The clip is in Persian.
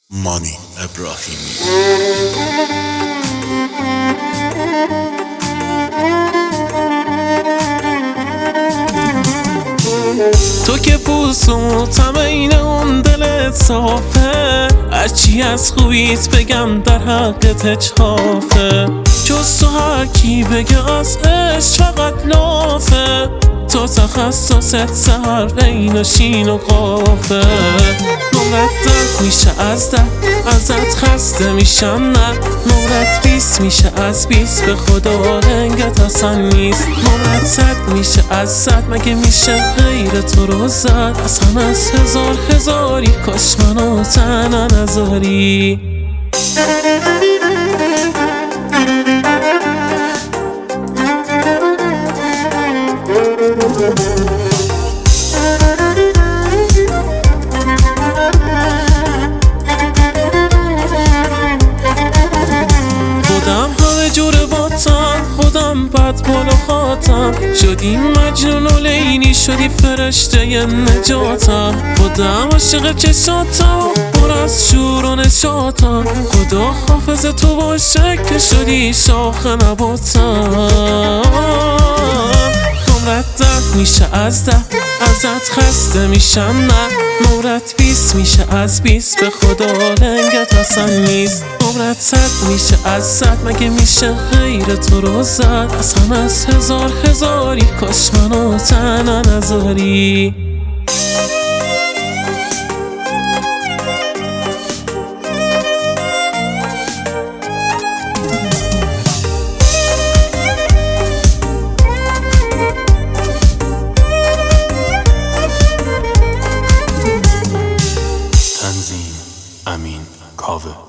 مانی ابراهیمی. تو که پوسوتم این اون دلت صافه، هرچی از خوبیت بگم در حقت چافه. جز تو هر کی بگه از عشق فقط لافه، تو تخصصت سهر عین و شین و قافه. نمرت 10 میشه از 10، ازت خسته میشم نه. نمرت 20 میشه از 20، به خدا رنگت اصلا نیست. نمرت 100 میشه از 100، مگه میشه غیر تو رو زد؟ اصلا از هزاری کاش منو تنها نذاری. خودم همه جور باتم، خودم بد بال و خاتم. شدی مجنون و لیلی، شدی فرشته نجاتم. خودم عاشق چشاتم، پر از شور و نشاتم. خدا حافظ تو باشه که شدی شاخ نباتم. نمرت 10 میشه از 10، ازت خسته میشم نه. نمرت 20 میشه از 20، به خدا رنگت اصلا نیست. نمرت 100 میشه از 100، مگه میشه غیر تو رو زد؟ اصلا از هزاری کاش منو تنها نذاری. تنظیم امین کاوه.